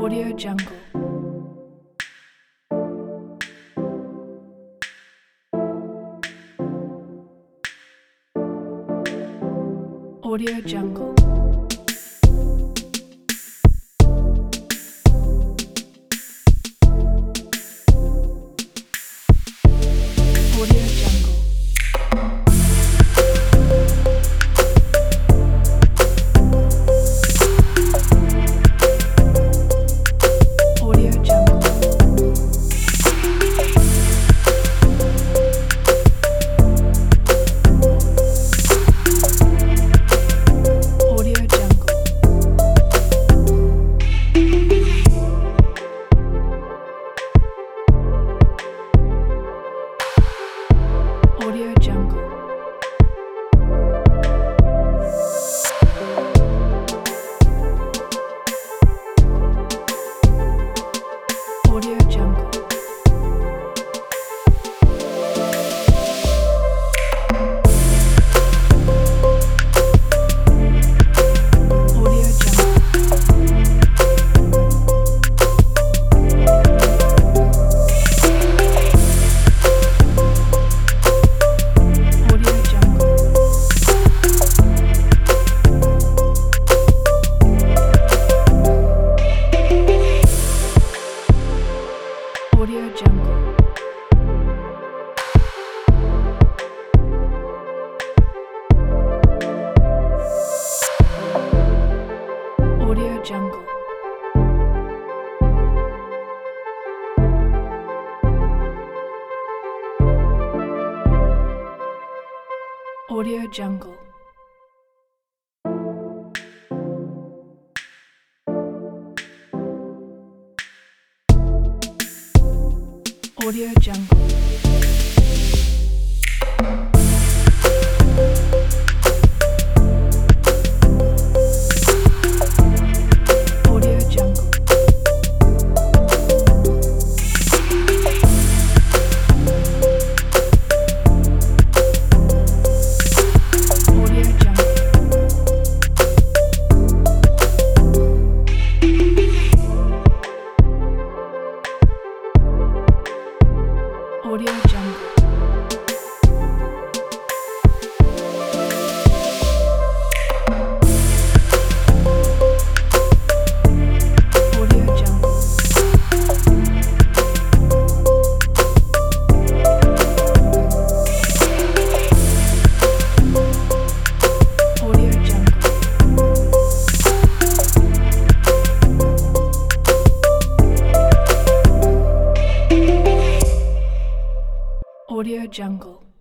Audio Jungle. Audio Jungle. Audio Jungle. Audio Jungle. Audio Jungle. Audio Jungle. Audio Jungle. Audio Jungle. Audio Jungle. Audio Jungle. Audio Jungle. Audio Jungle. Audio Jungle. Audio Jungle. Audio Jungle. Audio Jungle. Audio Jungle. Audio Jungle. Audio Jungle.